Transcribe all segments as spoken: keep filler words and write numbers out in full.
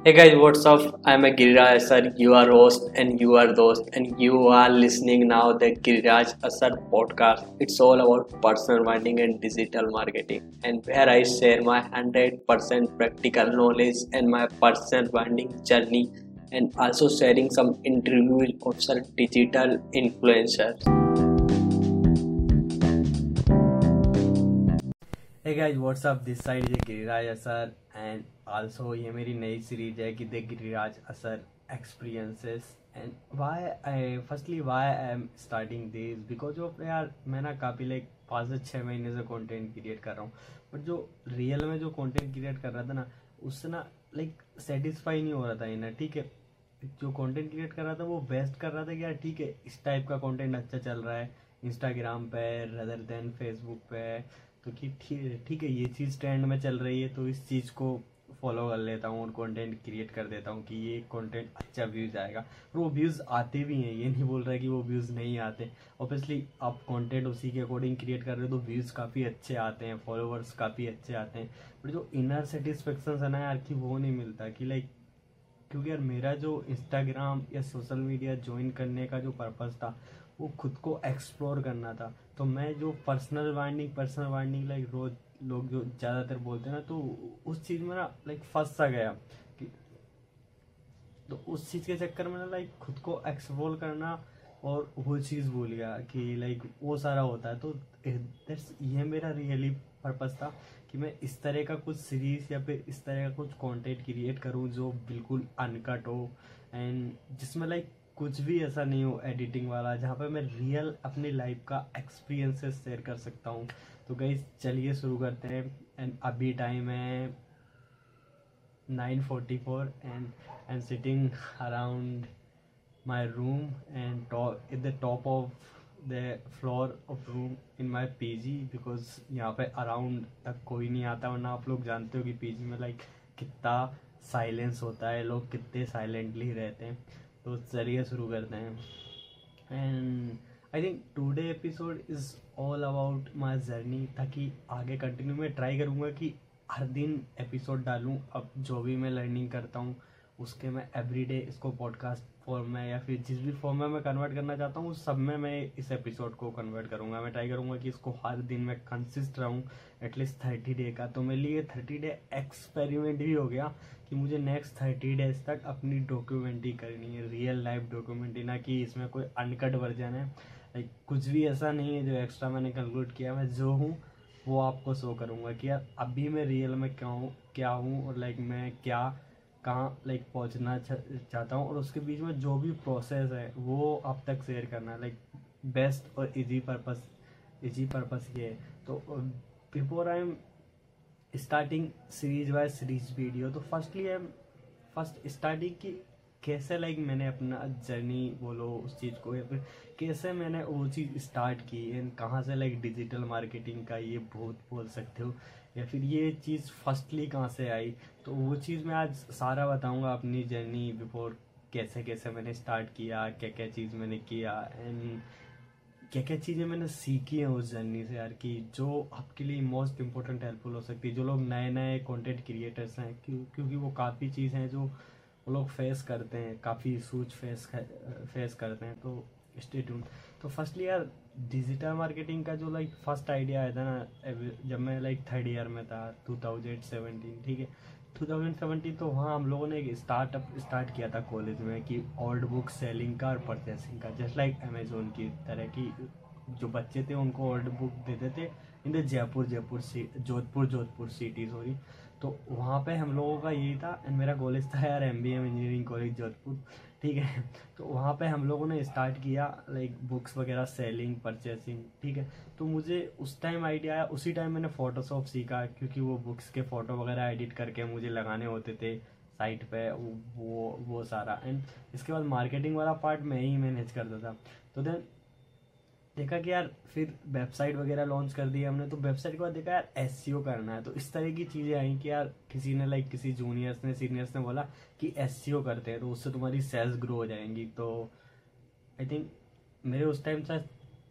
Hey guys, what's up? I'm a Giriraj Asar, you are host and you are host, and you are listening now the Giriraj Asar podcast. It's all about personal branding and digital marketing, and where I share my one hundred percent practical knowledge and my personal branding journey, and also sharing some interviews of some digital influencers. Hey guys what's up this side is Giriraj Asar and also ये मेरी नई series है कि the Giriraj Asar experiences and why I firstly why I am starting this because of यार मैं ना काफ़ी like पाँच से छः महीने से कंटेंट क्रिएट कर रहा हूँ बट जो रियल में जो कंटेंट क्रिएट कर रहा था ना उससे ना लाइक सेटिस्फाई नहीं हो रहा था इन्हें। ठीक है, जो कंटेंट क्रिएट कर रहा था वो बेस्ट कर रहा था कि यार ठीक है इस टाइप का कंटेंट अच्छा चल रहा है इंस्टाग्राम पे रदर देन फेसबुक पे, तो कि ठीक ठीक है ये चीज़ ट्रेंड में चल रही है तो इस चीज़ को फॉलो कर लेता हूँ और कंटेंट क्रिएट कर देता हूँ कि ये कंटेंट अच्छा व्यूज़ आएगा। और वो व्यूज़ आते भी हैं, ये नहीं बोल रहा है कि वो व्यूज़ नहीं आते। ऑब्वियसली आप कंटेंट उसी के अकॉर्डिंग क्रिएट कर रहे हो तो व्यूज़ काफ़ी अच्छे आते हैं, फॉलोवर्स काफ़ी अच्छे आते हैं, बट जो इनर सेटिस्फेक्शन है ना यार कि वो नहीं मिलता कि लाइक, क्योंकि यार मेरा जो इंस्टाग्राम या सोशल मीडिया ज्वाइन करने का जो पर्पज़ था वो खुद को एक्सप्लोर करना था। तो मैं जो personal branding personal branding like रोज लोग जो ज़्यादातर बोलते हैं ना, तो उस चीज़ में ना लाइक फंस सा गया कि, तो उस चीज़ के चक्कर में ना लाइक खुद को एक्सप्लोर करना और वो चीज़ भूल गया कि लाइक वो सारा होता है। तो दैट्स ये मेरा रियली पर्पस था कि मैं इस तरह का कुछ सीरीज या फिर इस तरह का कुछ कंटेंट क्रिएट करूं जो बिल्कुल अनकट हो एंड जिसमें लाइक कुछ भी ऐसा नहीं हो एडिटिंग वाला, जहाँ पे मैं रियल अपनी लाइफ का एक्सपीरियंसेस शेयर कर सकता हूँ। तो गाइस चलिए शुरू करते हैं। एंड अभी टाइम है nine forty four and I am sitting around my room and top at the top of the floor of room in my P G because यहाँ पे अराउंड तक कोई नहीं आता, वरना आप लोग जानते हो कि पीजी में लाइक कितना साइलेंस होता है, लोग कितने साइलेंटली रहते हैं। तो चलिए शुरू करते हैं। And I think today episode is all about my journey, ताकि आगे कंटिन्यू मैं ट्राई करूँगा कि हर दिन एपिसोड डालूँ। अब जो भी मैं लर्निंग करता हूँ उसके मैं एवरीडे इसको पॉडकास्ट फॉर्म में या फिर जिस भी फॉर्म में मैं कन्वर्ट करना चाहता हूँ उस सब में मैं इस एपिसोड को कन्वर्ट करूँगा। मैं ट्राई करूँगा कि इसको हर दिन मैं कंसिस्ट रहूँ एटलीस्ट थर्टी डे का। तो मेरे लिए थर्टी डे एक्सपेरिमेंट भी हो गया कि मुझे नेक्स्ट थर्टी डेज तक अपनी डॉक्यूमेंट्री करनी है, रियल लाइफ डॉक्यूमेंट्री, ना कि इसमें कोई अनकट वर्जन है। लाइक कुछ भी ऐसा नहीं है जो एक्स्ट्रा मैंने कंक्लूड किया। मैं जो हूँ वो आपको शो करूँगा कि यार अभी मैं रियल में क्या हूँ क्या हूँ और लाइक मैं क्या कहाँ लाइक पहुँचना चाहता हूँ, और उसके बीच में जो भी प्रोसेस है वो अब तक शेयर करना है। लाइक बेस्ट और इजी पर्पस इजी पर्पस ये है। तो before I am starting series by series video, तो firstly I am first starting की कैसे लाइक मैंने अपना जर्नी बोलो उस चीज़ को, या फिर कैसे मैंने वो चीज़ स्टार्ट की एंड कहाँ से लाइक डिजिटल मार्केटिंग का ये बहुत बोल सकते हो, या फिर ये चीज़ फर्स्टली कहाँ से आई। तो वो चीज़ मैं आज सारा बताऊंगा अपनी जर्नी बिफोर, कैसे कैसे मैंने स्टार्ट किया, क्या क्या चीज़ मैंने किया एंड क्या क्या चीज़ें मैंने सीखी हैं उस जर्नी से यार, कि जो आपके लिए मोस्ट इम्पोर्टेंट हेल्पफुल हो सकती है। जो लोग नए नए कंटेंट क्रिएटर्स हैं, क्यों क्योंकि वो काफ़ी चीज़ हैं जो वो लोग फेस करते हैं, काफ़ी इशूज फेस फेस करते हैं। तो स्टे ट्यून। तो फर्स्टली यार डिजिटल मार्केटिंग का जो लाइक फर्स्ट आइडिया आया था ना जब मैं लाइक थर्ड ईयर में था टू थाउजेंड सेवेंटीन, ठीक है टू थाउजेंड सेवेंटीन, तो वहाँ हम लोगों ने एक स्टार्टअप स्टार्ट किया था कॉलेज में कि ओल्ड बुक सेलिंग का और परचेसिंग का, जस्ट लाइक अमेजोन की तरह की। जो बच्चे थे उनको ओल्ड बुक देते थे in the Jaipur Jaipur Jodhpur Jodhpur city sorry. तो वहाँ पे हम लोगों का यही था एंड मेरा कॉलेज था यार M B M engineering college Jodhpur, ठीक है। तो वहाँ पे हम लोगों ने स्टार्ट किया लाइक बुक्स वगैरह सेलिंग परचेसिंग, ठीक है। तो मुझे उस टाइम आइडिया आया, उसी टाइम मैंने फोटोशॉप सीखा, क्योंकि वो बुक्स के फ़ोटो वगैरह एडिट करके मुझे लगाने होते थे साइट पे, वो वो सारा। एंड इसके बाद मार्केटिंग वाला पार्ट मैं ही मैनेज करता था। तो देन देखा कि यार फिर वेबसाइट वगैरह लॉन्च कर दी हमने, तो वेबसाइट के बाद देखा यार एसईओ करना है। तो इस तरह की चीज़ें आई कि यार किसी ने लाइक किसी जूनियर्स ने सीनियर्स ने बोला कि एसईओ करते हैं तो उससे तुम्हारी सेल्स ग्रो हो जाएंगी। तो आई थिंक मेरे उस टाइम था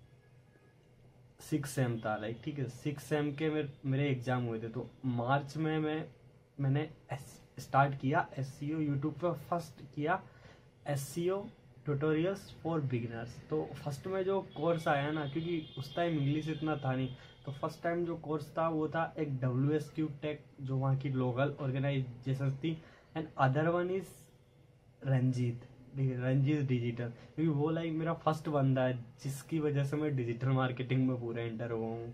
सिक्स सेम था लाइक, ठीक है सिक्स सेम के मेरे मेरे एग्जाम हुए थे। तो मार्च में मैं मैंने स्टार्ट किया एस सी ओ, यूट्यूब पर फर्स्ट किया S C O tutorials for beginners. तो फर्स्ट में जो कोर्स आया ना, क्योंकि उस टाइम इंग्लिश इतना था नहीं, तो फर्स्ट टाइम जो कोर्स था वो था एक डब्ल्यू एस क्यू टेक, जो वहाँ की लोकल ऑर्गेनाइजेशन थी, and other one is Ranjit, Ranjit digital, क्योंकि वो लाइक मेरा फर्स्ट बंदा है जिसकी वजह से मैं डिजिटल मार्केटिंग में पूरा एंटर हुआ हूँ।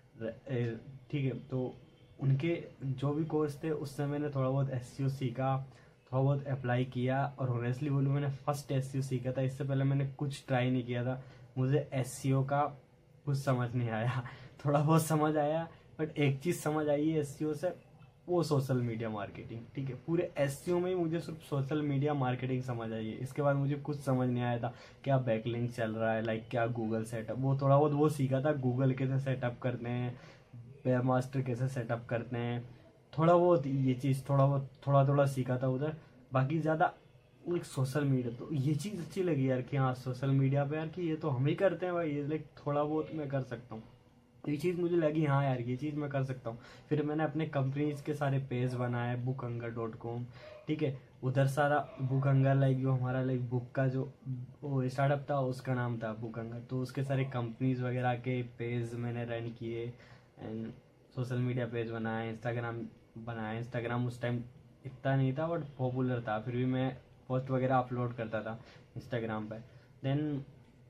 ठीक है, तो उनके जो भी कोर्स थे उससे मैंने थोड़ा बहुत एस सी ओ सीखा, थोड़ा बहुत अप्लाई किया, और ऑनेस्टली बोलूँ मैंने फर्स्ट एस सी ओ सीखा था, इससे पहले मैंने कुछ ट्राई नहीं किया था। मुझे एस सी ओ का कुछ समझ नहीं आया, थोड़ा बहुत समझ आया, बट एक चीज़ समझ आई है एस सी ओ से, वो सोशल मीडिया मार्केटिंग। ठीक है, पूरे एस सी ओ में ही मुझे सिर्फ सोशल मीडिया मार्केटिंग समझ आई है, इसके बाद मुझे कुछ समझ नहीं आया था क्या बैकलिंक चल रहा है, लाइक क्या गूगल सेटअप, वो थोड़ा बहुत वो सीखा था, गूगल कैसे सेटअप करते हैं, वेब मास्टर कैसे सेटअप करते हैं, थोड़ा बहुत ये चीज़ थोड़ा बहुत थोड़ा थोड़ा सीखा था उधर। बाकी ज़्यादा एक सोशल मीडिया, तो ये चीज़ अच्छी लगी यार कि हाँ सोशल मीडिया पे यार कि ये तो हम ही करते हैं भाई, ये लाइक थोड़ा बहुत मैं कर सकता हूँ। तो ये चीज़ मुझे लगी हाँ यार ये चीज़ मैं कर सकता हूँ। फिर मैंने अपने कंपनीज के सारे पेज बनाए, बुक हंगर डॉट कॉम, ठीक है, उधर सारा बुक हंगर लाइक जो हमारा लाइक बुक का जो वो स्टार्टअप था उसका नाम था बुक हंगर, तो उसके सारे कंपनीज वगैरह के पेज मैंने रन किए, एंड सोशल मीडिया पेज बनाया, इंस्टाग्राम बनाया। इंस्टाग्राम उस टाइम इतना नहीं था बट पॉपुलर था, फिर भी मैं पोस्ट वगैरह अपलोड करता था इंस्टाग्राम पे। देन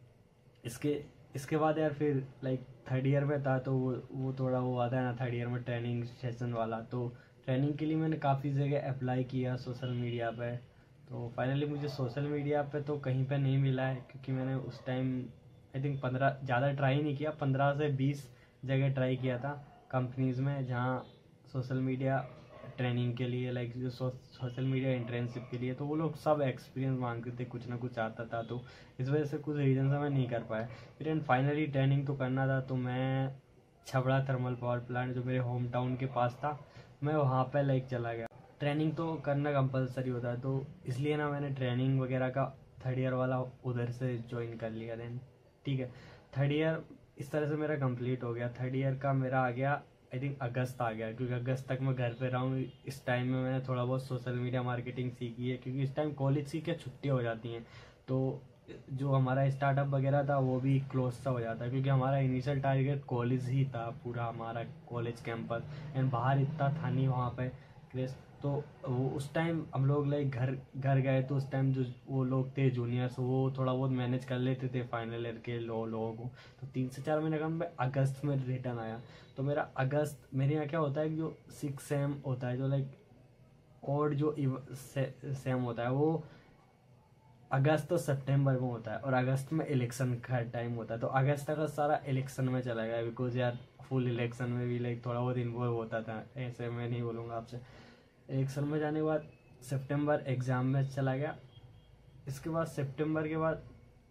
इसके इसके बाद यार फिर लाइक थर्ड ईयर में था, तो वो वो थोड़ा वो आता है ना थर्ड ईयर में ट्रेनिंग सेशन वाला, तो ट्रेनिंग के लिए मैंने काफ़ी जगह अप्लाई किया सोशल मीडिया पे। तो फाइनली मुझे सोशल मीडिया पे तो कहीं पे नहीं मिला है, क्योंकि मैंने उस टाइम आई थिंक पंद्रह ज़्यादा ट्राई नहीं किया, पंद्रह से बीस जगह ट्राई किया था कंपनीज़ में, जहाँ सोशल मीडिया ट्रेनिंग के लिए लाइक जो सोशल मीडिया इंटर्नशिप के लिए, तो वो लोग सब एक्सपीरियंस मांगते थे, कुछ ना कुछ आता था, तो इस वजह से कुछ रीज़न से मैं नहीं कर पाया। फिर एंड फाइनली ट्रेनिंग तो करना था, तो मैं छबड़ा थर्मल पावर प्लांट जो मेरे होम टाउन के पास था, मैं वहाँ पे लाइक चला गया। ट्रेनिंग तो करना कंपलसरी होता है, तो इसलिए ना मैंने ट्रेनिंग वगैरह का थर्ड ईयर वाला उधर से ज्वाइन कर लिया। देन ठीक है, थर्ड ईयर इस तरह से मेरा कंप्लीट हो गया। थर्ड ईयर का मेरा आ गया आई थिंक अगस्त आ गया, क्योंकि अगस्त तक मैं घर पे रहा हूँ। इस टाइम में मैंने थोड़ा बहुत सोशल मीडिया मार्केटिंग सीखी है, क्योंकि इस टाइम कॉलेज की क्या छुट्टियाँ हो जाती हैं, तो जो हमारा स्टार्टअप वगैरह था वो भी क्लोज सा हो जाता है, क्योंकि हमारा इनिशियल टारगेट कॉलेज ही था, पूरा हमारा कॉलेज कैंपस, एंड बाहर इतना था नहीं वहाँ पे क्रेज। तो वो उस टाइम हम लोग लाइक घर घर गए, तो उस टाइम जो वो लोग थे जूनियर्स, वो थोड़ा बहुत मैनेज कर लेते थे फाइनल ईयर के लो, लोगों को। तो तीन से चार महीने का मैं अगस्त में रिटर्न आया। तो मेरा अगस्त, मेरे यहाँ क्या होता है, जो सिक्स सेम होता है, जो लाइक और जो से, सेम होता है वो अगस्त और सितंबर में होता है, और अगस्त में इलेक्शन का टाइम होता है, तो अगस्त का सारा इलेक्शन में चला गया, बिकॉज यार फुल इलेक्शन में भी लाइक थोड़ा बहुत इन्वॉल्व होता था, ऐसे मैं नहीं बोलूँगा आपसे। इलेक्शन में जाने के बाद सितंबर एग्ज़ाम में चला गया। इसके बाद सितंबर के बाद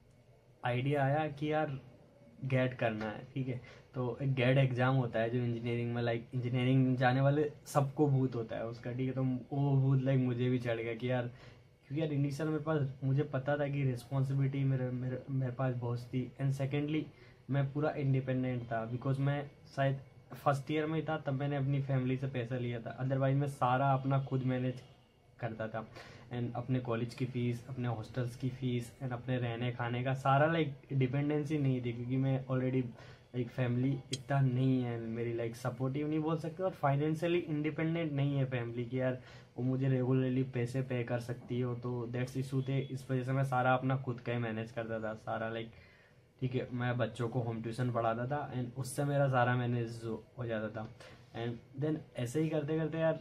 आइडिया आया कि यार गेट करना है, ठीक है। तो एक गेट एग्ज़ाम होता है जो इंजीनियरिंग में, लाइक इंजीनियरिंग जाने वाले सबको भूत होता है उसका, ठीक है। तो वो भूत लाइक मुझे भी चढ़ गया कि यार, क्योंकि यार इनिशियल मेरे पास, मुझे पता था कि रिस्पॉन्सिबिलिटी मेरे मेरे मेरे पास बहुत थी, एंड सेकेंडली मैं पूरा इंडिपेंडेंट था, बिकॉज मैं शायद फर्स्ट ईयर में ही था तब मैंने अपनी फैमिली से पैसा लिया था, अदरवाइज मैं सारा अपना खुद मैनेज करता था। एंड अपने कॉलेज की फ़ीस, अपने हॉस्टल्स की फ़ीस, एंड अपने रहने खाने का सारा लाइक डिपेंडेंसी नहीं थी, क्योंकि मैं ऑलरेडी लाइक फैमिली इतना नहीं है मेरी, लाइक सपोर्टिव नहीं बोल सकते, और फाइनेंशियली इंडिपेंडेंट नहीं है फैमिली की यार वो मुझे रेगुलरली पैसे पे कर सकती हो, तो दैट्स इशू थे। इस वजह से मैं सारा अपना खुद का ही मैनेज करता था सारा, लाइक ठीक है। मैं बच्चों को होम ट्यूशन पढ़ाता था, एंड उससे मेरा सारा मैनेज हो जाता था। एंड देन ऐसे ही करते करते यार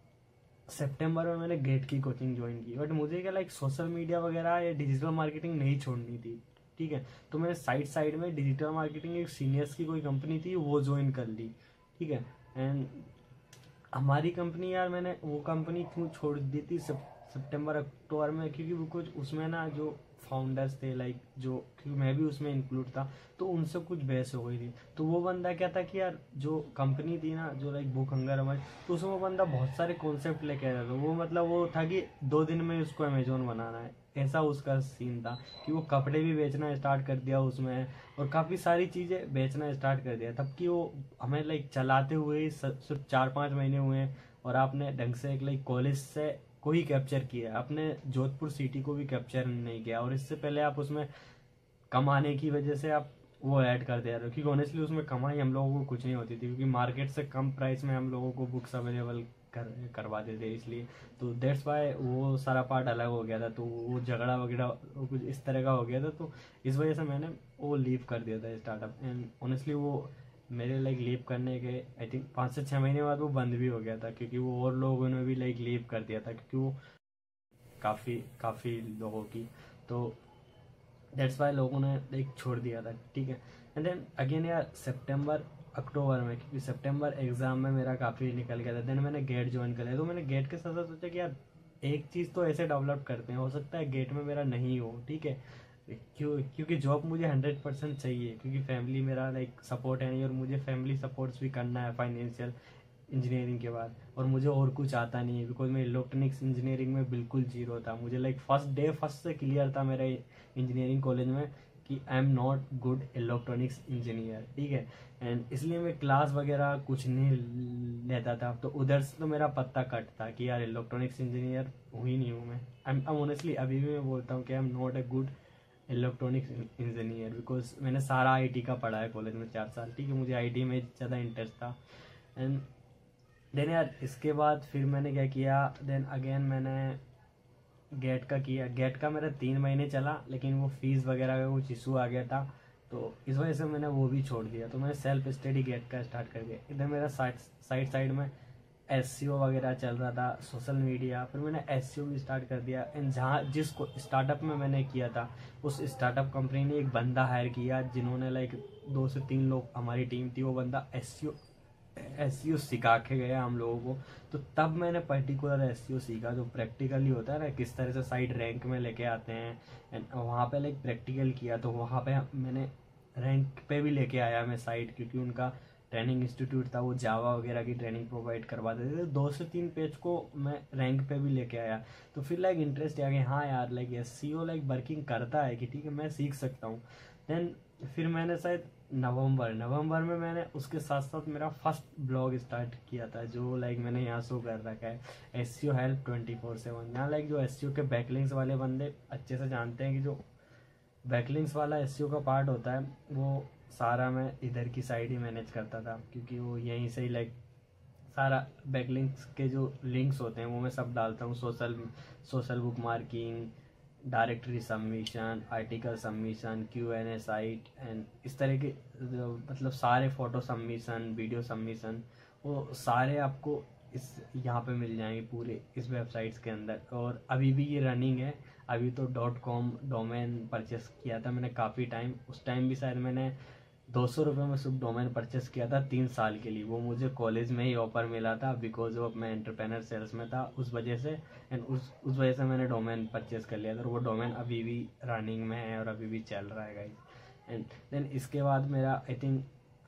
सितंबर में मैंने गेट की कोचिंग ज्वाइन की, बट मुझे क्या लाइक सोशल मीडिया वगैरह या डिजिटल मार्केटिंग नहीं छोड़नी थी, ठीक है। तो मैंने साइड साइड में डिजिटल मार्केटिंग एक सीनियर्स की कोई कंपनी थी वो ज्वाइन कर ली, ठीक है। एंड हमारी कंपनी यार, मैंने वो कंपनी क्यों छोड़ दी थी सितंबर अक्टूबर में, क्योंकि वो कुछ उसमें ना जो फाउंडर्स थे लाइक जो, क्योंकि मैं भी उसमें इंक्लूड था, तो उनसे कुछ बहस हो गई थी। तो वो बंदा क्या था कि यार जो कंपनी थी ना जो लाइक बुक हंगर हमारी, तो उसमें वो बंदा बहुत सारे कॉन्सेप्ट लेके आया था। वो मतलब वो था कि दो दिन में उसको अमेजोन बनाना है, ऐसा उसका सीन था कि वो कपड़े भी बेचना स्टार्ट कर दिया उसमें, और काफ़ी सारी चीज़ें बेचना स्टार्ट कर दिया, तब कि वो हमें लाइक चलाते हुए सिर्फ चार पाँच महीने हुए हैं, और आपने ढंग से एक लाइक कॉलेज से को ही कैप्चर किया, आपने जोधपुर सिटी को भी कैप्चर नहीं किया, और इससे पहले आप उसमें कमाने की वजह से आप वो ऐड कर दे रहे हो, क्योंकि ऑनेस्टली उसमें कमाई हम लोगों को कुछ नहीं होती थी, क्योंकि मार्केट से कम प्राइस में हम लोगों को बुक्स अवेलेबल कर करवा देते इसलिए। तो दैट्स वाई वो सारा पार्ट अलग हो गया था, तो वो झगड़ा वगैरह कुछ इस तरह का हो गया था, तो इस वजह से मैंने वो लीव कर दिया था स्टार्टअप। एंड ऑनेस्टली वो मेरे लाइक लीव करने के आई थिंक पाँच से छः महीने बाद वो बंद भी हो गया था, क्योंकि वो और लोगों ने भी लाइक लीव कर दिया था, क्योंकि वो काफ़ी काफ़ी लोगों की, तो दैट्स वाई लोगों ने लाइक छोड़ दिया था, ठीक है। एंड देन अगेन यार सितंबर अक्टूबर में, क्योंकि सितंबर एग्ज़ाम में मेरा काफ़ी निकल गया था, देन मैंने गेट ज्वाइन कर लिया। तो मैंने गेट के साथ साथ सोचा कि यार एक चीज़ तो ऐसे डेवलप करते हैं, हो सकता है गेट में मेरा नहीं हो, ठीक है, क्यों, क्योंकि जॉब मुझे हंड्रेड परसेंट चाहिए, क्योंकि फैमिली मेरा लाइक सपोर्ट है नहीं, और मुझे फैमिली सपोर्ट्स भी करना है फाइनेंशियल इंजीनियरिंग के बाद, और मुझे और कुछ आता नहीं है, बिकॉज मैं इलेक्ट्रॉनिक्स इंजीनियरिंग में बिल्कुल जीरो था। मुझे लाइक फर्स्ट डे फर्स्ट से क्लियर था मेरे इंजीनियरिंग कॉलेज में कि I am not good electronics engineer, ठीक है। एंड इसलिए मैं क्लास वगैरह कुछ नहीं लेता था, तो उधर से तो मेरा पत्ता कट था कि यार इलेक्ट्रॉनिक्स इंजीनियर हुई नहीं हूँ मैं। आई एम ऑनेस्टली अभी भी मैं बोलता हूँ कि I am not a good electronics engineer, because मैंने सारा आईटी का पढ़ा है कॉलेज में चार साल, ठीक है, मुझे आईटी में ज़्यादा इंटरेस्ट था। एंड देन यार इसके बाद फिर मैंने क्या किया, देन अगेन मैंने गेट का किया। गेट का मेरा तीन महीने चला, लेकिन वो फीस वगैरह का कुछ इशू आ गया था, तो इस वजह से मैंने वो भी छोड़ दिया। तो मैंने सेल्फ स्टडी गेट का स्टार्ट कर दिया। इधर मेरा साइड साइड साइड में एसईओ वगैरह चल रहा था, सोशल मीडिया, फिर मैंने एसईओ भी स्टार्ट कर दिया। एंड जहाँ जिस स्टार्टअप में मैंने किया था, उस स्टार्टअप कंपनी ने एक बंदा हायर किया, जिन्होंने लाइक दो से तीन लोग हमारी टीम थी, वो बंदा एसईओ एसईओ सिखा के गया हम लोगों को। तो तब मैंने पर्टिकुलर एसईओ सीखा, जो प्रैक्टिकली होता है ना, किस तरह से साइट रैंक में लेके आते हैं। एंड वहाँ पे लाइक प्रैक्टिकल किया, तो वहाँ पे मैंने रैंक पे भी लेके आया मैं साइट, क्योंकि उनका ट्रेनिंग इंस्टीट्यूट था, वो जावा वगैरह की ट्रेनिंग प्रोवाइड करवाते थे। दो से तीन पेज को मैं रैंक पे भी लेके आया, तो फिर लाइक इंटरेस्ट आ गया, हाँ यार लाइक एसईओ लाइक वर्किंग करता है कि ठीक है मैं सीख सकता हूँ। देन फिर मैंने शायद नवंबर नवंबर में मैंने उसके साथ साथ मेरा फर्स्ट ब्लॉग स्टार्ट किया था, जो लाइक मैंने यहाँ शो कर रखा है, SEO help twenty four seven. यहाँ लाइक जो एसईओ के बैकलिंक्स वाले बंदे अच्छे से जानते हैं कि जो बैकलिंक्स वाला एसईओ का पार्ट होता है, वो सारा मैं इधर की साइड ही मैनेज करता था, क्योंकि वो यहीं से ही लाइक सारा बैकलिंक्स के जो लिंक्स होते हैं वो मैं सब डालता हूँ, social social book marking, directory submission, article submission, Q N A site, and इस तरह के मतलब सारे फोटो सबमिशन, वीडियो सबमिशन, वो सारे आपको इस यहाँ पे मिल जाएंगे पूरे इस वेबसाइट्स के अंदर। और अभी भी ये रनिंग है, अभी तो डॉट कॉम डोमेन परचेस किया था मैंने काफ़ी टाइम, उस टाइम भी शायद मैंने दो सौ रुपये में सिर्फ डोमेन परचेस किया था तीन साल के लिए। वो मुझे कॉलेज में ही ऑफर मिला था, बिकॉज ऑफ मैं एंटरप्रेनर सेल्स में था उस वजह से, एंड उस उस वजह से मैंने डोमेन परचेस कर लिया था। और वो डोमेन अभी भी रनिंग में है और अभी भी चल रहा है गाइस। एंड देन इसके बाद मेरा आई थिंक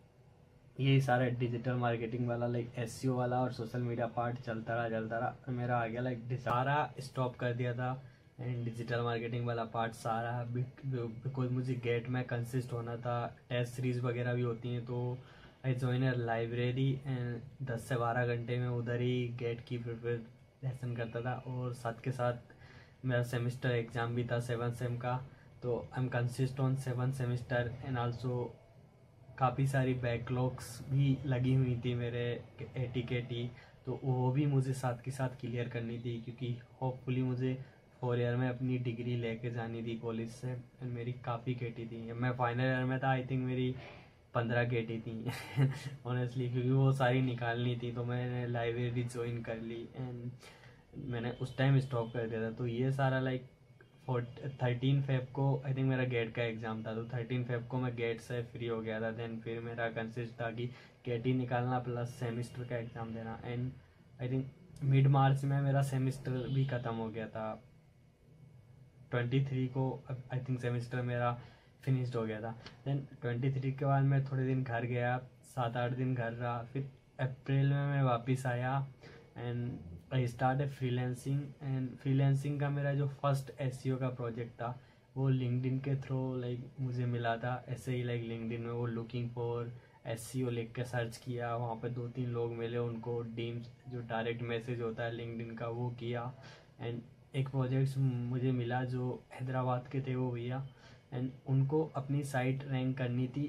यही सारा डिजिटल मार्केटिंग वाला लाइक एसईओ वाला और सोशल मीडिया पार्ट चलता रहा चलता रहा मेरा आ गया लाइक सारा स्टॉप कर दिया था। एंड डिजिटल मार्केटिंग वाला पार्ट सारा बिकॉज मुझे गेट में कंसिस्ट होना था, टेस्ट सीरीज वगैरह भी होती हैं, तो I join a library and दस से बारह घंटे में उधर ही गेट की प्रिपरेशन करता था। और साथ के साथ मेरा सेमेस्टर एग्ज़ाम भी था सेवन सेम का, तो I am consist on seven semester. And also काफ़ी सारी बैकलॉग्स भी लगी हुई थी मेरे एटी के टी, तो वो भी मुझे साथ के साथ क्लियर करनी थी, क्योंकि होपफुली मुझे फोर ईयर में अपनी डिग्री लेके जानी थी कॉलेज से। एंड मेरी काफ़ी केटी थी, मैं फाइनल ईयर में था, आई थिंक मेरी पंद्रह केटी थी ऑनेस्टली, क्योंकि वो सारी निकालनी थी, तो मैंने लाइब्रेरी ज्वाइन कर ली एंड मैंने उस टाइम स्टॉप कर दिया था। तो ये सारा लाइक थर्टीन फेब को आई थिंक मेरा गेट का एग्ज़ाम था, तो थर्टीन फेब को मैं गेट से फ्री हो गया था। देन फिर मेरा कंसिस्ट था कि गेट ही निकालना प्लस सेमिस्टर का एग्ज़ाम देना। And I think mid March में मेरा सेमिस्टर भी ख़त्म हो गया था, ट्वेंटी थ्री को आई थिंक सेमिस्टर मेरा फिनिश्ड हो गया था। देन ट्वेंटी थ्री के बाद मैं थोड़े दिन घर गया, सात आठ दिन घर रहा, फिर अप्रैल में मैं वापस आया and I start freelancing. And freelancing का मेरा जो फर्स्ट एसईओ का प्रोजेक्ट था वो लिंक्डइन के थ्रू लाइक मुझे मिला था, ऐसे ही लाइक लिंक्डइन में वो looking for S C O लिख के सर्च किया, वहाँ पे दो तीन लोग मिले, उनको डीम्स जो डायरेक्ट मैसेज होता है लिंक्डइन का वो किया। एंड एक प्रोजेक्ट मुझे मिला जो हैदराबाद के थे वो भैया, एंड उनको अपनी साइट रैंक करनी थी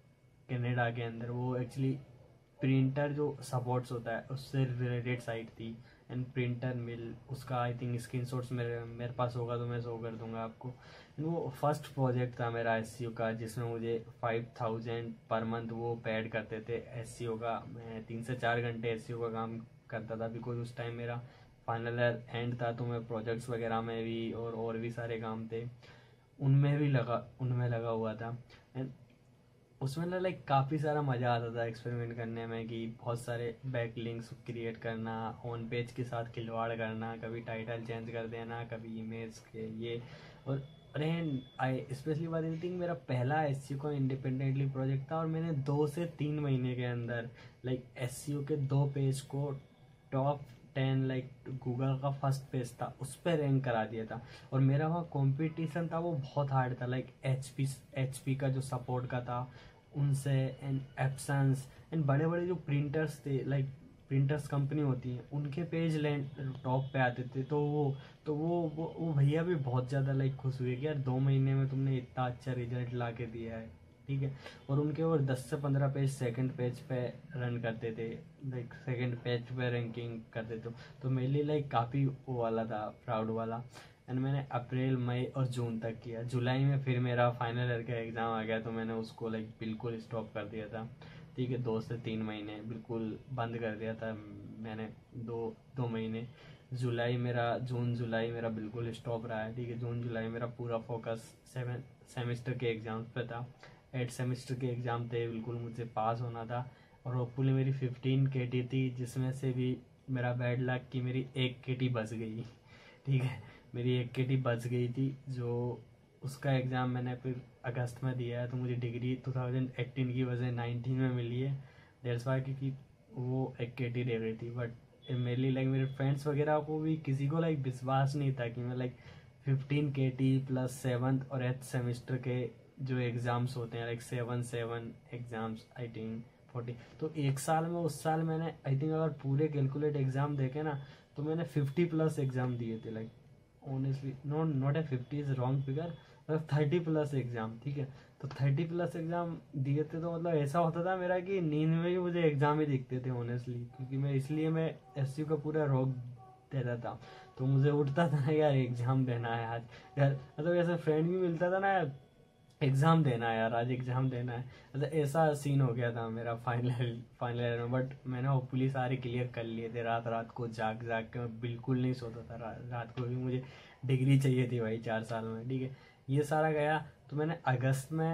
कनाडा के अंदर। वो एक्चुअली प्रिंटर जो सपोर्ट्स होता है उससे रिलेटेड साइट थी, एंड प्रिंटर मिल उसका आई थिंक स्क्रीन शॉट्स मेरे मेरे पास होगा तो मैं शो कर दूंगा आपको। वो फर्स्ट प्रोजेक्ट था मेरा एस सी ओ का, जिसमें मुझे फाइव थाउजेंड पर मंथ वो पेड करते थे एस सी ओ का। मैं तीन से चार घंटे एस सी ओ का काम करता था, बिकॉज उस टाइम मेरा फाइनल ईयर एंड था, तो मैं प्रोजेक्ट्स वगैरह में भी और और भी सारे काम थे उनमें भी लगा उनमें लगा हुआ था। एंड उसमें ना लाइक काफ़ी सारा मज़ा आता था एक्सपेरिमेंट करने में, कि बहुत सारे बैक लिंक्स क्रिएट करना, ऑन पेज के साथ खिलवाड़ करना, कभी टाइटल चेंज कर देना, कभी इमेज के ये। और अरे आई स्पेशली बात ये थी कि मेरा पहला एस सी ओ का इंडिपेंडेंटली प्रोजेक्ट था, और मैंने दो से तीन महीने के अंदर लाइक एस सी ओ के दो पेज को टॉप टेन लाइक गूगल का फर्स्ट पेज था उस पर रैंक करा दिया था। और मेरा वहाँ कंपटीशन था वो बहुत हार्ड था, like H P H P का जो सपोर्ट का था उनसे, एंड एप्सन्स, एंड बड़े बड़े जो प्रिंटर्स थे लाइक प्रिंटर्स कंपनी होती हैं उनके पेज लैंड टॉप पे आते थे। तो वो तो वो वो, वो भैया भी बहुत ज़्यादा लाइक खुश हुए कि यार दो महीने में तुमने इतना अच्छा रिजल्ट ला के दिया है, ठीक है। और उनके और दस से पंद्रह पेज सेकंड पेज पे रन करते थे, लाइक सेकंड पेज पे रैंकिंग करते थे। तो मेरे लिए लाइक काफ़ी वो वाला था, प्राउड वाला। एंड मैंने अप्रैल मई और जून तक किया। जुलाई में फिर मेरा फाइनल ईयर का एग्ज़ाम आ गया, तो मैंने उसको लाइक बिल्कुल स्टॉप कर दिया था, ठीक है। दो से तीन महीने बिल्कुल बंद कर दिया था मैंने, दो दो महीने। जुलाई मेरा जून जुलाई मेरा बिल्कुल स्टॉप रहा है, ठीक है। जून जुलाई मेरा पूरा फोकस सेवन सेमेस्टर के एग्ज़ाम्स पे था। एट सेमेस्टर के एग्ज़ाम थे, बिल्कुल मुझे पास होना था। और होपफुली मेरी फिफ्टीन के टी थी, जिसमें से भी मेरा बैड लक कि मेरी एक के टी बच गई, ठीक है। मेरी एक के टी बच गई थी, जो उसका एग्ज़ाम मैंने फिर अगस्त में दिया है। तो मुझे डिग्री टू थाउजेंड एटीन की वजह नाइनटीन में मिली है, डेट्स वाई, क्योंकि वो एक के टी दे रही थी। बट मेरे लिए लाइक मेरे फ्रेंड्स वगैरह को भी किसी को लाइक विश्वास नहीं था कि मैं like fifteen K T plus seventh और एट्थ सेमेस्टर के जो एग्ज़ाम्स होते हैं, like seven seven exams I think forty, तो एक साल में उस साल मैंने आई थिंक अगर पूरे कैलकुलेट एग्ज़ाम देखे ना तो मैंने फिफ्टी प्लस एग्ज़ाम दिए थे। Like honestly not not a fifty is wrong figure, मतलब थर्टी प्लस एग्ज़ाम, ठीक है। तो थर्टी प्लस एग्ज़ाम दिए थे, तो मतलब ऐसा होता था मेरा कि नींद में ही मुझे एग्ज़ाम ही दिखते थे ऑनेस्टली, क्योंकि मैं इसलिए मैं एस यू का पूरा रोक देता था। तो मुझे उठता था ना यार एग्ज़ाम देना है आज, यार मतलब ऐसा फ्रेंड भी मिलता था ना, एग्ज़ाम देना है यार आज, एग्ज़ाम देना है। मतलब ऐसा सीन हो गया था मेरा फाइनल फाइनल ईयर में। बट मैंने होपफुली सारे क्लियर कर लिए थे, रात रात को जाग जाग के मैं बिल्कुल नहीं सोता था। रा, रात को भी मुझे डिग्री चाहिए थी भाई चार साल में, ठीक है। ये सारा गया, तो मैंने अगस्त में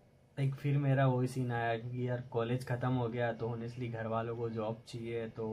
एक फिर मेरा वही सीन आया, क्योंकि यार कॉलेज ख़त्म हो गया, तो ऑनेस्टली घर वालों को जॉब चाहिए। तो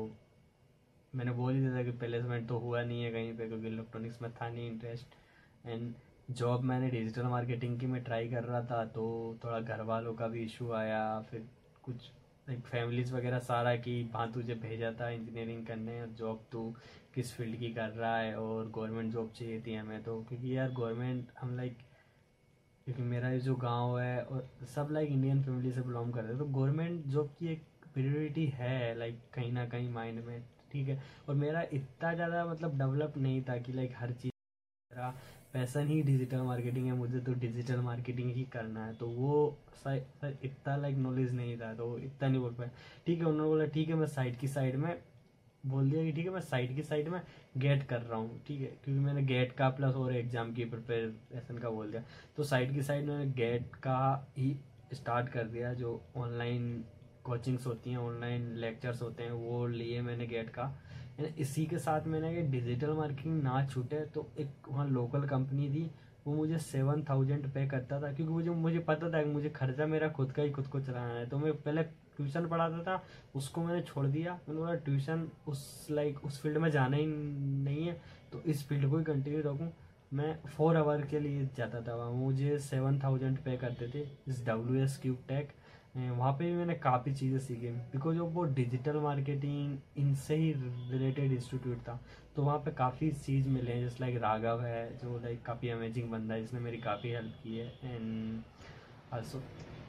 मैंने बोल ही दिया था कि प्लेसमेंट तो हुआ नहीं है कहीं पे, क्योंकि इलेक्ट्रॉनिक्स में था नहीं इंटरेस्ट। एंड जॉब मैंने डिजिटल मार्केटिंग की मैं ट्राई कर रहा था, तो थोड़ा घर वालों का भी इशू आया, फिर कुछ लाइक फैमिलीज वगैरह सारा कि वहाँ तुझे भेजा था इंजीनियरिंग करने, और जॉब तू किस फील्ड की कर रहा है, और गवर्नमेंट जॉब चाहिए थी हमें। तो क्योंकि यार गवर्नमेंट हम लाइक, क्योंकि मेरा ये जो गांव है और सब लाइक इंडियन फैमिली से बिलोंग करते हैं, तो गवर्नमेंट जॉब की एक प्रियोरिटी है लाइक कहीं ना कहीं माइंड में, ठीक है। और मेरा इतना ज़्यादा मतलब डेवलप नहीं था कि लाइक हर चीज़, मेरा पैसन ही डिजिटल मार्केटिंग है, मुझे तो डिजिटल मार्केटिंग ही करना है। तो वो सर इतना लाइक नॉलेज नहीं था, तो इतना नहीं बोल पाया, ठीक है। उन्होंने बोला ठीक है, मैं साइड की साइड में बोल दिया कि ठीक है मैं साइड की साइड में गेट कर रहा हूँ, ठीक है, क्योंकि मैंने गेट का प्लस और एग्जाम की प्रिपरेशन का बोल दिया। तो साइड की साइड मैंने गेट का ही स्टार्ट कर दिया, जो ऑनलाइन कोचिंग्स होती हैं, ऑनलाइन लेक्चर्स होते हैं, वो लिए मैंने गेट का। इसी के साथ मैंने कि डिजिटल मार्केटिंग ना छूटे, तो एक वहाँ लोकल कंपनी थी, वो मुझे सेवन थाउजेंड पे करता था, क्योंकि मुझे मुझे पता था कि मुझे खर्चा मेरा खुद का ही खुद को चलाना है। तो मैं पहले ट्यूशन पढ़ाता था, उसको मैंने छोड़ दिया। मैंने बोला ट्यूशन उस लाइक उस फील्ड में जाना ही नहीं है, तो इस फील्ड को ही कंटिन्यू रखूँ। मैं फोर आवर के लिए जाता था वहाँ, मुझे सेवन थाउजेंड पे करते थे इस डब्ल्यू एस क्यूब टेक। वहाँ पे भी मैंने काफ़ी चीज़ें सीखी, बिकॉज वो डिजिटल मार्केटिंग इनसे ही रिलेटेड इंस्टीट्यूट था। तो वहाँ पे काफ़ी चीज़ मिले हैं, जैसे लाइक राघव है जो लाइक काफ़ी अमेजिंग बंदा है, जिसने मेरी काफ़ी हेल्प की है। एंड आल्सो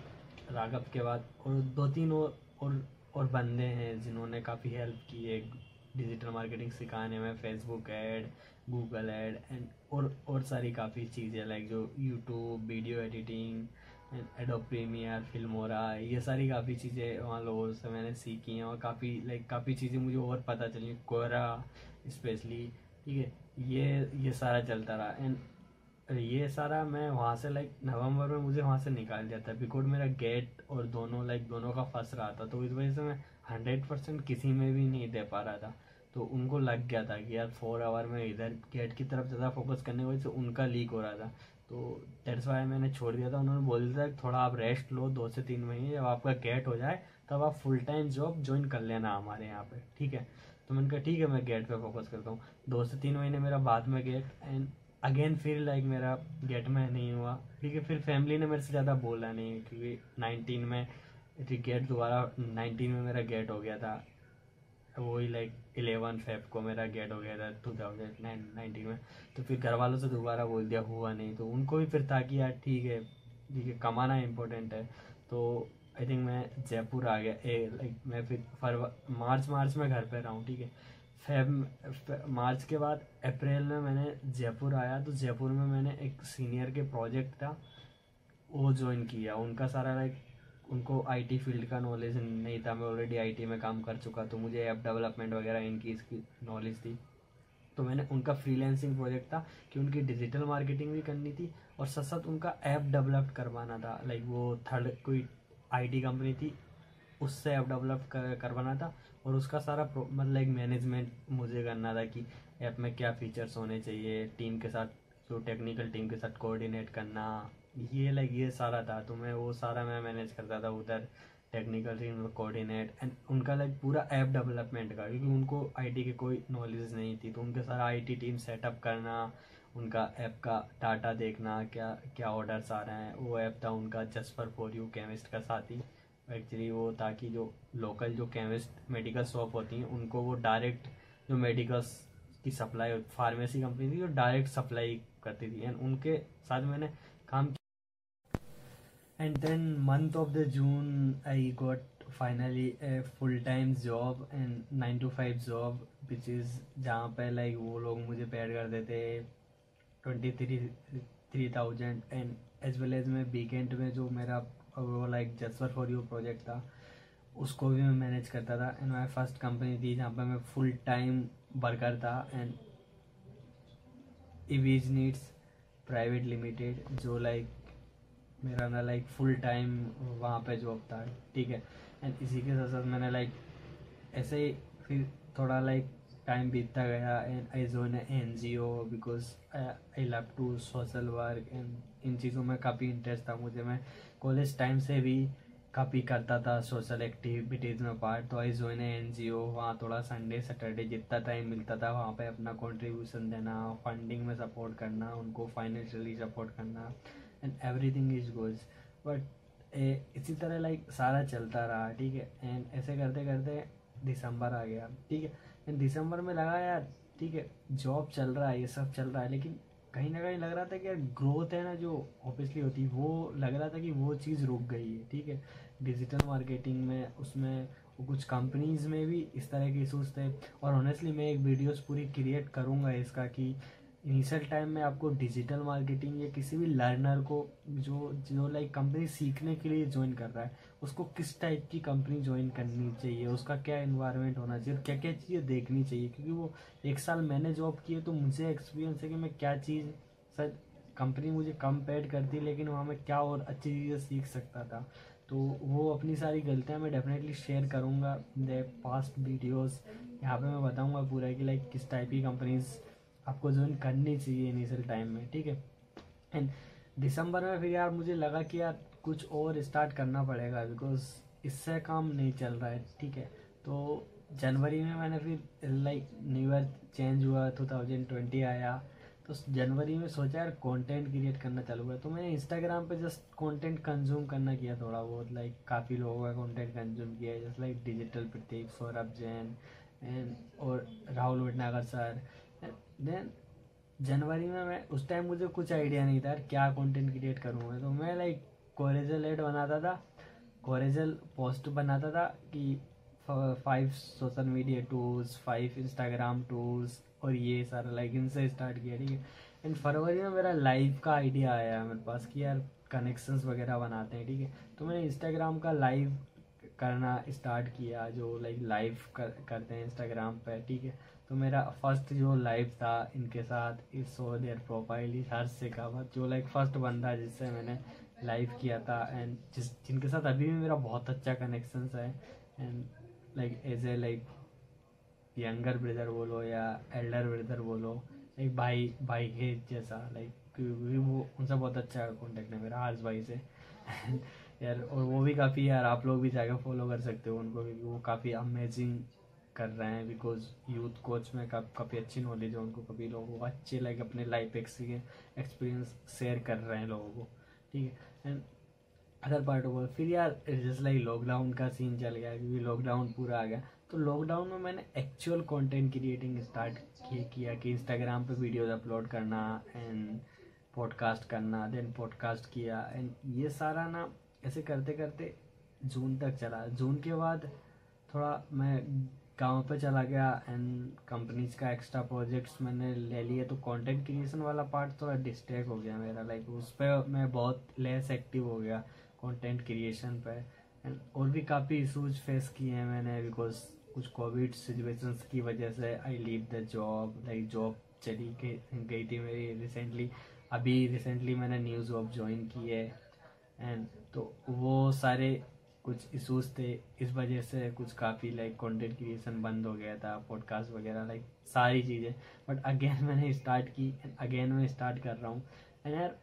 राघव के बाद और दो तीन और और, और बंदे हैं जिन्होंने काफ़ी हेल्प की है डिजिटल मार्केटिंग सिखाने में, Facebook ad, Google ad and और और सारी काफ़ी चीज़ें लाइक जो YouTube video editing, Adobe Premiere, Filmora, ये सारी काफ़ी चीज़ें वहाँ लोगों से मैंने सीखी हैं और काफ़ी लाइक काफ़ी चीज़ें मुझे और पता चली, कोरा स्पेशली, ठीक है। ये ये सारा चलता रहा एंड ये सारा मैं वहाँ से लाइक नवंबर में मुझे वहाँ से निकाल दिया था बिकॉज मेरा गेट और दोनों लाइक दोनों का फंस रहा था, तो इस वजह से मैं हंड्रेड परसेंट किसी में भी नहीं दे पा रहा था। तो उनको लग गया था कि यार फोर आवर में इधर गेट की तरफ ज़्यादा फोकस करने की वजह से उनका लीक हो रहा था, तो दैट्स वाई मैंने छोड़ दिया था। उन्होंने बोल दिया था कि थोड़ा आप रेस्ट लो, दो से तीन महीने, जब आपका गेट हो जाए तब आप फुल टाइम जॉब ज्वाइन कर लेना हमारे यहाँ पे, ठीक है। तो मैंने कहा ठीक है, मैं गेट पे फोकस करता हूँ। दो से तीन महीने मेरा बाद में गेट एंड अगेन फिर लाइक मेरा गेट में नहीं हुआ, ठीक है। फिर फैमिली ने मेरे से ज़्यादा बोला नहीं क्योंकि नाइनटीन में गेट दोबारा नाइनटीन में मेरा गेट हो गया था, वही लाइक इलेवन फेब को मेरा गेट हो गया था टू थाउजेंड नाइनटीन में। तो फिर घर वालों से दोबारा बोल दिया, हुआ नहीं, तो उनको भी फिर था कि यार ठीक है ठीक है, कमाना इम्पोर्टेंट है। तो आई थिंक मैं जयपुर आ गया, ए लाइक मैं फिर फरव मार्च मार्च में घर पे रहा हूँ, ठीक है। फेब मार्च के बाद अप्रैल में मैंने जयपुर आया, तो जयपुर में मैंने एक सीनियर के प्रोजेक्ट था वो ज्वाइन किया। उनका सारा लाइक उनको आईटी फील्ड का नॉलेज नहीं था, मैं ऑलरेडी आईटी में काम कर चुका, तो मुझे ऐप डेवलपमेंट वगैरह इनकी इसकी नॉलेज थी। तो मैंने उनका फ्रीलैंसिंग प्रोजेक्ट था कि उनकी डिजिटल मार्केटिंग भी करनी थी और साथ साथ उनका ऐप डेवलप करवाना था। लाइक वो थर्ड कोई आईटी कंपनी थी, उससे ऐप डेवलप कर, करवाना था और उसका सारा मतलब लाइक मैनेजमेंट मुझे करना था कि ऐप में क्या फीचर्स होने चाहिए, टीम के साथ जो टेक्निकल टीम के साथ कोऑर्डिनेट करना, ये लाइक ये सारा था। तो मैं वो सारा मैं मैनेज करता था उधर, टेक्निकल टीम में कोऑर्डिनेट एंड उनका लाइक पूरा ऐप डेवलपमेंट का, क्योंकि उनको आईटी की कोई नॉलेज नहीं थी, तो उनके सारा आईटी टीम सेटअप करना, उनका ऐप का डाटा देखना, क्या क्या ऑर्डर्स आ रहे हैं। वो ऐप था उनका जस्ट फॉर यू केमिस्ट का साथी, एक्चुअली वो ताकि जो लोकल जो केमिस्ट मेडिकल शॉप होती हैं उनको वो डायरेक्ट जो मेडिकल्स की सप्लाई, फार्मेसी कंपनी थी जो डायरेक्ट सप्लाई करती थी एंड उनके साथ मैंने काम किया। And then month of the June I got finally a full time job and nine to five job which is जहाँ पे लाइक वो लोग मुझे पेड कर देते twenty three three thousand and as well as मैं वीकेंड में जो मेरा वो like just for you project था उसको भी मैं मैनेज करता था। एंड माई फर्स्ट कंपनी थी जहाँ पे मैं फुल टाइम वर्कर था and Evis needs private limited, जो लाइक मेरा ना लाइक फुल टाइम वहाँ पे जॉब था, ठीक है। एंड इसी के साथ साथ मैंने लाइक ऐसे ही फिर थोड़ा लाइक टाइम बीतता गया and I join N G O because I love to social work and इन चीज़ों में काफ़ी इंटरेस्ट था मुझे। मैं कॉलेज टाइम से भी काफ़ी करता था सोशल एक्टिविटीज़ में पार्ट, तो आई जॉइन एन जी ओ। वहाँ थोड़ा संडे सैटरडे जितना टाइम मिलता था वहाँ पे अपना कंट्रीब्यूशन देना, फंडिंग में सपोर्ट करना, उनको फाइनेंशियली सपोर्ट करना and everything is good. But इसी तरह लाइक सारा चलता रहा, ठीक है। एंड ऐसे करते करते दिसंबर आ गया, ठीक है। एंड दिसंबर में लगा यार ठीक है जॉब चल रहा है, ये सब चल रहा है, लेकिन कहीं ना कहीं लग रहा था कि यार ग्रोथ है ना जो ऑब्वियसली होती है, वो लग रहा था कि वो चीज़ रुक गई है, ठीक है। डिजिटल मार्केटिंग में उसमें कुछ कंपनीज़ में भी इस तरह के इशूज़ थे और ऑनेस्टली मैं एक वीडियोस पूरी क्रिएट करूँगा इसका कि इनिशियल टाइम में आपको डिजिटल मार्केटिंग या किसी भी लर्नर को जो जो लाइक कंपनी सीखने के लिए ज्वाइन कर रहा है उसको किस टाइप की कंपनी ज्वाइन करनी चाहिए, उसका क्या इन्वायरमेंट होना चाहिए, क्या क्या चीज़ें देखनी चाहिए। क्योंकि वो एक साल मैंने जॉब की है तो मुझे एक्सपीरियंस है कि मैं क्या चीज़ शायद कंपनी मुझे कम पेड करती लेकिन वहाँ मैं क्या और अच्छी चीज़ें सीख सकता था। तो वो अपनी सारी गलतियाँ मैं डेफिनेटली शेयर करूँगा द पास्ट वीडियोस। यहाँ पे मैं बताऊँगा पूरा कि लाइक किस टाइप की कंपनीज आपको ज्वाइन करनी चाहिए इनिशियल टाइम में, ठीक है। एंड दिसंबर में फिर यार मुझे लगा कि यार कुछ और स्टार्ट करना पड़ेगा बिकॉज इससे काम नहीं चल रहा है, ठीक है। तो जनवरी में मैंने फिर लाइक न्यू ईयर चेंज हुआ, टू थाउजेंड ट्वेंटी आया, तो जनवरी में सोचा यार कंटेंट क्रिएट करना चालू हुआ। तो मैंने इंस्टाग्राम पे जस्ट कंटेंट कंज्यूम करना किया थोड़ा बहुत, लाइक काफ़ी लोगों का कंटेंट कंज्यूम किया है just like digital Prateek, Saurabh Jain and और राहुल भटनागर सर। देन जनवरी में मैं उस टाइम मुझे कुछ आइडिया नहीं था यार क्या कंटेंट क्रिएट करूँगा, तो मैं लाइक कॉलेज लेट बनाता था ओरिजिनल पोस्ट बनाता था कि five social media tools, five Instagram tools और ये सारा लाइक इनसे स्टार्ट किया, ठीक है। एंड फरवरी में मेरा लाइव का आइडिया आया मेरे पास कि यार कनेक्शंस वगैरह बनाते हैं, ठीक है। तो मैंने इंस्टाग्राम का लाइव करना स्टार्ट किया, जो लाइक लाइव कर, करते हैं इंस्टाग्राम पे, ठीक है। तो मेरा फर्स्ट जो लाइव था इनके साथ इस so their profile is Harsh Shekhawat, जो लाइक फर्स्ट बंदा जिससे मैंने लाइव किया था एंड जिस जिनके साथ अभी भी मेरा बहुत अच्छा कनेक्शंस है। And like as a like younger brother बोलो या एल्डर ब्रदर बोलो, एक भाई भाई के जैसा, लाइक क्योंकि वो उनसे बहुत अच्छा कॉन्टेक्ट है मेरा हर्ष भाई से यार। और वो भी काफ़ी, यार आप लोग भी जाकर फॉलो कर सकते हो उनको, क्योंकि वो काफ़ी अमेजिंग कर रहे हैं। बिकॉज यूथ कोच में काफ़ी अच्छी नॉलेज है उनको, कभी लोगों को अच्छे लाइक अपने लाइफ एक्सपीरियंस शेयर कर रहे हैं लोगों को, ठीक है। एंड अदर पार्ट ऑफ फिर यार जस्ट लाइक लॉकडाउन का सीन चल गया, क्योंकि लॉकडाउन पूरा आ गया। तो लॉकडाउन में मैंने एक्चुअल कंटेंट क्रिएटिंग स्टार्ट किया कि इंस्टाग्राम पे वीडियोज अपलोड करना एंड पॉडकास्ट करना, देन पॉडकास्ट किया। एंड ये सारा ना ऐसे करते करते जून तक चला। जून के बाद थोड़ा मैं गांव पे चला गया एंड कंपनीज का एक्स्ट्रा प्रोजेक्ट्स मैंने ले लिए, तो कंटेंट क्रिएशन वाला पार्ट थोड़ा डिस्ट्रैक्ट हो गया मेरा, लाइक उस पर मैं बहुत लेस एक्टिव हो गया कंटेंट क्रिएशन पे। एंड और भी काफ़ी इशूज फेस किए हैं मैंने, बिकॉज कुछ कोविड सिचुएशंस की वजह से I leave the job, like job चली गई थी मेरी रिसेंटली। अभी रिसेंटली मैंने न्यू जॉब ज्वाइन की है एंड तो वो सारे कुछ इशूज थे, इस वजह से कुछ काफ़ी लाइक कंटेंट क्रिएशन बंद हो गया था, पॉडकास्ट वगैरह लाइक सारी चीज़ें। बट अगेन मैंने स्टार्ट की एंड अगेन मैं स्टार्ट कर रहा हूँ। एंड यार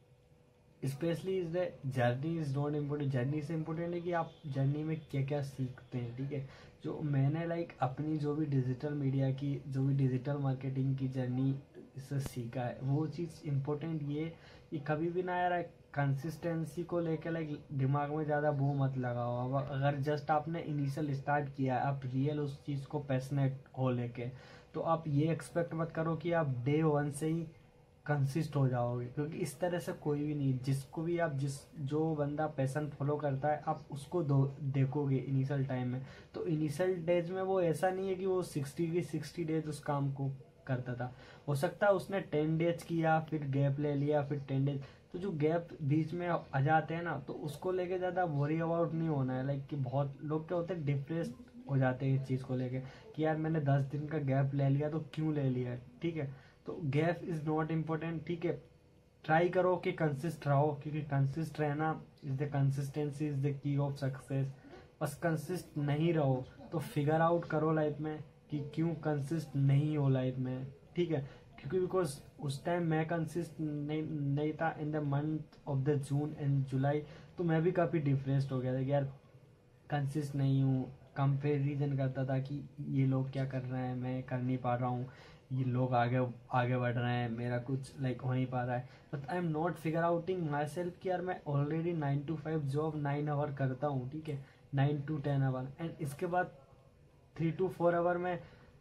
specially is the journey is not important, journey से इम्पोर्टेंट है कि आप जर्नी में क्या क्या सीखते हैं, ठीक है। जो मैंने लाइक अपनी जो भी डिजिटल मीडिया की, जो भी डिजिटल मार्केटिंग की जर्नी इससे सीखा है, वो चीज़ इम्पोर्टेंट ये कि कभी भी ना यार कंसिस्टेंसी को लेके लाइक दिमाग में ज़्यादा वो मत लगाओ। अब अगर जस्ट आपने इनिशियल स्टार्ट किया है, आप रियल उस चीज़ को पैशनेट हो लेके, तो आप ये एक्सपेक्ट मत करो कि आप डे वन से ही कंसिस्ट हो जाओगे, क्योंकि इस तरह से कोई भी नहीं। जिसको भी आप जिस जो बंदा पैशन फॉलो करता है, आप उसको दो देखोगे इनिशियल टाइम में, तो इनिशियल डेज में वो ऐसा नहीं है कि वो सिक्सटी की सिक्सटी डेज उस काम को करता था। हो सकता है उसने टेन डेज किया, फिर गैप ले लिया, फिर टेन डेज, तो जो गैप बीच में आ जाते हैं ना, तो उसको लेके ज़्यादा वरी अबाउट नहीं होना है। लाइक कि बहुत लोग क्या होते हैं, डिप्रेस हो जाते हैं इस चीज़ को लेके कि यार मैंने दस दिन का गैप ले लिया तो क्यों ले लिया, ठीक है। तो गैप इज़ नॉट इम्पोर्टेंट, ठीक है। ट्राई करो कि कंसिस्ट रहो, क्योंकि कंसिस्ट रहना is the consistency is the key of success. बस कंसिस्ट नहीं रहो तो फिगर आउट करो लाइफ में कि क्यों कंसिस्ट नहीं हो लाइफ में, ठीक है। क्योंकि बिकॉज उस टाइम मैं कंसिस्ट नहीं नहीं था in the month of the June and July, तो मैं भी काफ़ी डिप्रेस्ड हो गया था कि यार कंसिस्ट नहीं हूँ। कंपेरिजन करता था कि ये लोग क्या कर रहे हैं, मैं कर नहीं पा रहा हूँ, ये लोग आगे आगे बढ़ रहे हैं, मेरा कुछ लाइक हो नहीं पा रहा है। But I am not figure outing my self कि यार मैं already nine to five job nine hour करता हूँ, ठीक है, nine to ten hour. And इसके बाद थ्री टू फोर आवर में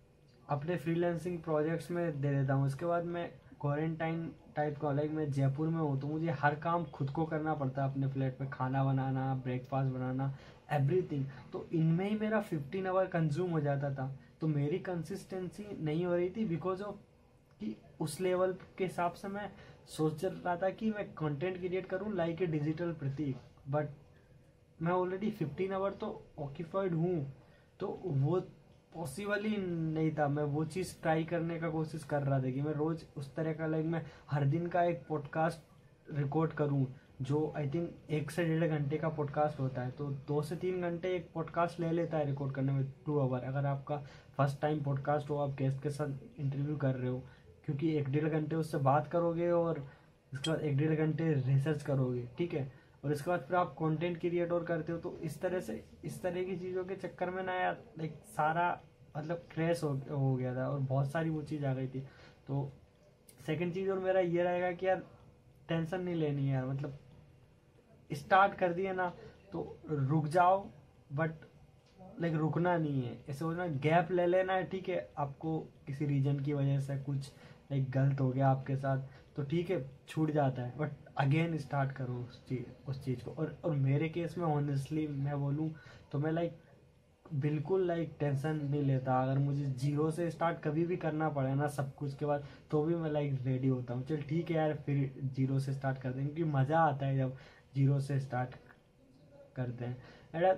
अपने फ्रीलांसिंग प्रोजेक्ट्स में दे देता हूँ। उसके बाद मैं क्वारंटाइन टाइप का, लाइक मैं जयपुर में हूँ, तो मुझे हर काम खुद को करना पड़ता है अपने फ्लैट पे, खाना बनाना, ब्रेकफास्ट बनाना, एवरीथिंग। तो इनमें ही मेरा फिफ्टीन आवर कंज्यूम हो जाता था। तो मेरी कंसिस्टेंसी नहीं हो रही थी बिकॉज ऑफ कि उस लेवल के हिसाब से मैं सोच रहा था कि मैं कंटेंट क्रिएट करूँ like a digital Prateek, but मैं ऑलरेडी फिफ्टीन आवर तो ऑक्यूपाइड हूँ, तो वो पॉसिबल ही नहीं था। मैं वो चीज़ ट्राई करने का कोशिश कर रहा था कि मैं रोज़ उस तरह का लाइक मैं हर दिन का एक पॉडकास्ट रिकॉर्ड करूं, जो आई थिंक एक से डेढ़ घंटे का पॉडकास्ट होता है। तो दो से तीन घंटे एक पॉडकास्ट ले लेता है रिकॉर्ड करने में, टू आवर। अगर आपका फर्स्ट टाइम पॉडकास्ट हो, आप गेस्ट के साथ इंटरव्यू कर रहे हो, क्योंकि एक डेढ़ घंटे उससे बात करोगे और इसके बाद एक डेढ़ घंटे रिसर्च करोगे, ठीक है, और इसके बाद फिर आप कंटेंट क्रिएट और करते हो। तो इस तरह से इस तरह की चीज़ों के चक्कर में ना यार लाइक सारा मतलब क्रैश हो, हो गया था और बहुत सारी वो चीज़ आ गई थी। तो सेकंड चीज़ और मेरा ये रहेगा कि यार टेंशन नहीं लेनी है यार, मतलब स्टार्ट कर दिया ना तो रुक जाओ, बट लाइक रुकना नहीं है। ऐसे होना गैप ले लेना है, ठीक है, आपको किसी रीजन की वजह से कुछ लाइक गलत हो गया आपके साथ, तो ठीक है छूट जाता है, बट अगेन स्टार्ट करो उस चीज उस चीज़ को। और और मेरे केस में ऑनेस्टली मैं बोलूँ तो मैं लाइक बिल्कुल लाइक टेंशन नहीं लेता। अगर मुझे जीरो से स्टार्ट कभी भी करना पड़े ना सब कुछ के बाद, तो भी मैं लाइक रेडी होता हूँ। चल ठीक है यार, फिर जीरो से स्टार्ट करते हैं, क्योंकि मज़ा आता है जब जीरो से स्टार्ट करते हैं। एंड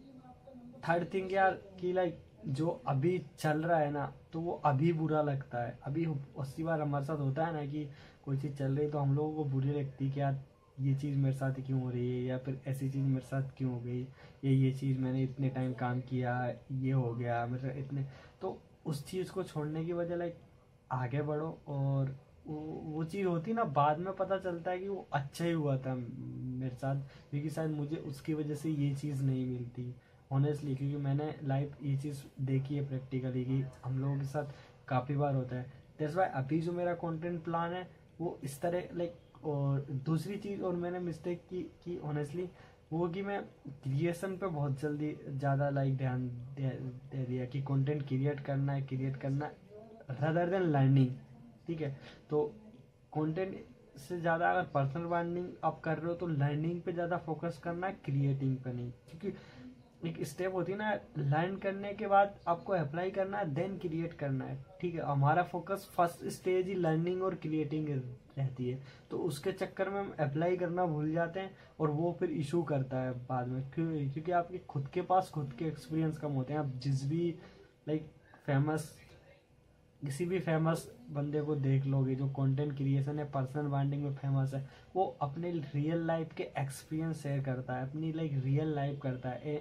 थर्ड थिंग यार कि लाइक जो अभी चल रहा है ना, तो वो अभी बुरा लगता है। अभी उसी बार हमारे साथ होता है ना कि कोई चीज़ चल रही है तो हम लोगों को बुरी लगती है कि यार ये चीज़ मेरे साथ क्यों हो रही है, या फिर ऐसी चीज़ मेरे साथ क्यों हो गई, या ये चीज़ मैंने इतने टाइम काम किया ये हो गया मेरे इतने। तो उस चीज़ को छोड़ने की वजह लाइक आगे बढ़ो। और वो वो चीज़ होती ना, बाद में पता चलता है कि वो अच्छा ही हुआ था मेरे साथ, क्योंकि शायद मुझे उसकी वजह से ये चीज़ नहीं मिलती ऑनेस्टली। क्योंकि मैंने लाइफ ये चीज़ देखी है प्रैक्टिकली कि हम लोगों के साथ काफ़ी बार होता है। दैट्स वाई अभी जो मेरा कंटेंट प्लान है वो इस तरह लाइक। और दूसरी चीज़ और मैंने मिस्टेक की कि ऑनेस्टली वो कि मैं क्रिएशन पे बहुत जल्दी ज़्यादा लाइक ध्यान दे, दे दिया कि कंटेंट क्रिएट करना है क्रिएट करना है रदर देन लर्निंग। ठीक है, तो कंटेंट से ज़्यादा अगर पर्सनल ब्रांडिंग आप कर रहे हो तो लर्निंग पे ज़्यादा फोकस करना है, क्रिएटिंग पे नहीं। क्योंकि एक स्टेप होती है ना, लर्न करने के बाद आपको अप्लाई करना है देन क्रिएट करना है। ठीक है, हमारा फोकस फर्स्ट स्टेज ही लर्निंग और क्रिएटिंग रहती है, तो उसके चक्कर में हम अप्लाई करना भूल जाते हैं और वो फिर इशू करता है बाद में। क्यों? क्योंकि आपके खुद के पास खुद के एक्सपीरियंस कम होते हैं। आप जिस भी लाइक फेमस किसी भी फेमस बंदे को देख लोगे जो कंटेंट क्रिएशन है पर्सनल ब्रांडिंग में फेमस है, वो अपने रियल लाइफ के एक्सपीरियंस शेयर करता है, अपनी लाइक रियल लाइफ करता है।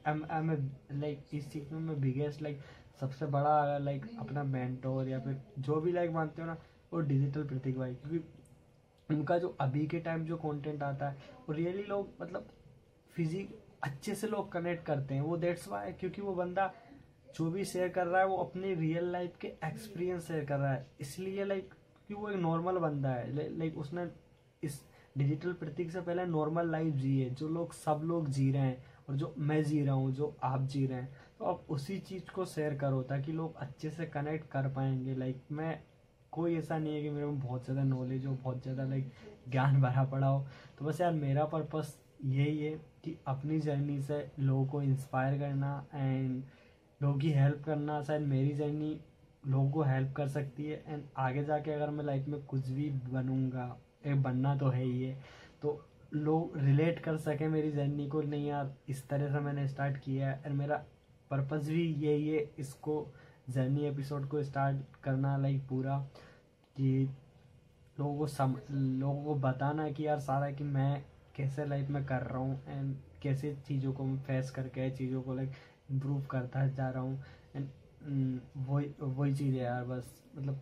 लाइक इस चीज़ में मैं बिगेस्ट लाइक सबसे बड़ा अगर लाइक अपना मेंटोर या फिर जो भी लाइक मानते हो ना, वो डिजिटल प्रतीक भाई। क्योंकि उनका जो अभी के टाइम जो कंटेंट आता है वो रियली लोग मतलब फिजिक अच्छे से लोग कनेक्ट करते हैं। वो दैट्स वाई क्योंकि वो बंदा जो भी शेयर कर रहा है वो अपनी रियल लाइफ के एक्सपीरियंस शेयर कर रहा है, इसलिए लाइक कि वो एक नॉर्मल बंदा है। लाइक उसने इस डिजिटल प्रतीक से पहले नॉर्मल लाइफ जी है जो लोग सब लोग जी रहे हैं और जो मैं जी रहा हूँ जो आप जी रहे हैं। तो आप उसी चीज़ को शेयर करो ताकि लोग अच्छे से कनेक्ट कर पाएंगे। लाइक मैं कोई ऐसा नहीं है कि मेरे में बहुत ज़्यादा नॉलेज हो, बहुत ज़्यादा लाइक ज्ञान भरा पड़ा हो। तो बस यार मेरा पर्पस यही है कि अपनी जर्नी से लोगों को इंस्पायर करना एंड लोगों की हेल्प करना। शायद मेरी जर्नी लोगों को हेल्प कर सकती है एंड आगे जाके अगर मैं लाइफ में कुछ भी बनूंगा, एक बनना तो है ही है, तो लोग रिलेट कर सके मेरी जर्नी को। नहीं यार इस तरह से मैंने स्टार्ट किया है, एंड मेरा पर्पस भी यही है इसको जर्नी एपिसोड को स्टार्ट करना लाइक पूरा, कि लोगों को सम लोगों को बताना कि यार सारा कि मैं कैसे लाइफ में कर रहा हूँ एंड कैसे चीज़ों को मैं फेस करके चीज़ों को लाइक इम्प्रूव करता जा रहा हूँ। एंड वही वही चीज़ है यार। बस मतलब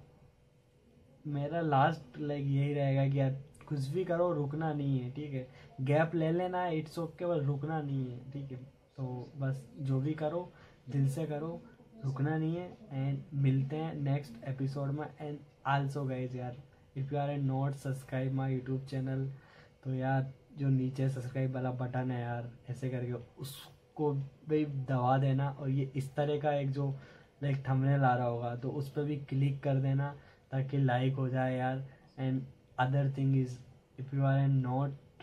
मेरा लास्ट लाइक यही रहेगा कि यार कुछ भी करो रुकना नहीं है। ठीक है, गैप ले लेना है इट्स ओके, बस रुकना नहीं है। ठीक है, तो बस जो भी करो दिल से करो, रुकना नहीं है। एंड मिलते हैं नेक्स्ट एपिसोड में। एंड आल्सो गाइज यार if you are a not subscribe my YouTube channel, तो यार जो नीचे सब्सक्राइब वाला बटन है यार ऐसे करके उसको भी दबा देना, और ये इस तरह का एक जो लाइक थंबनेल आ रहा होगा तो उस पर भी क्लिक कर देना ताकि लाइक हो जाए यार। And other thing is if you are a not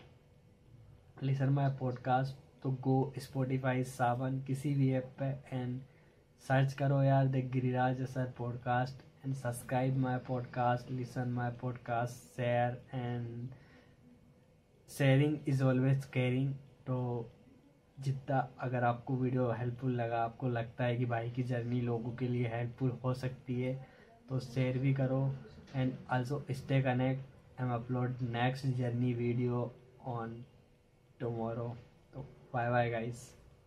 listen my podcast तो गो स्पॉटिफाई सावन किसी भी ऐप पे एंड सर्च करो यार the Giriraj Asar podcast and subscribe my podcast, listen my podcast, share and sharing is always caring. तो जितना अगर आपको वीडियो हेल्पफुल लगा, आपको लगता है कि भाई की जर्नी लोगों के लिए हेल्पफुल हो सकती है, तो शेयर भी करो and also stay connect and upload next journey video on tomorrow. तो bye bye guys.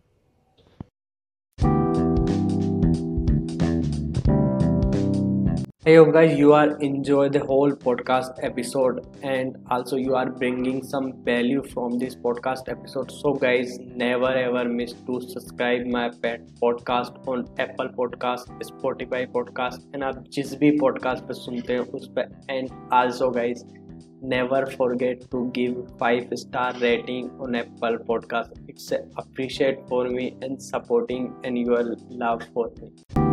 Hey yo guys, you are enjoy the whole podcast episode and also you are bringing some value from this podcast episode. So guys, never ever miss to subscribe my pet podcast on Apple Podcast, Spotify Podcast and आप जिस भी podcast पे सुनते हैं उस पे। And also guys, never forget to give five star rating on Apple Podcast. It's appreciate for me and supporting and your love for me.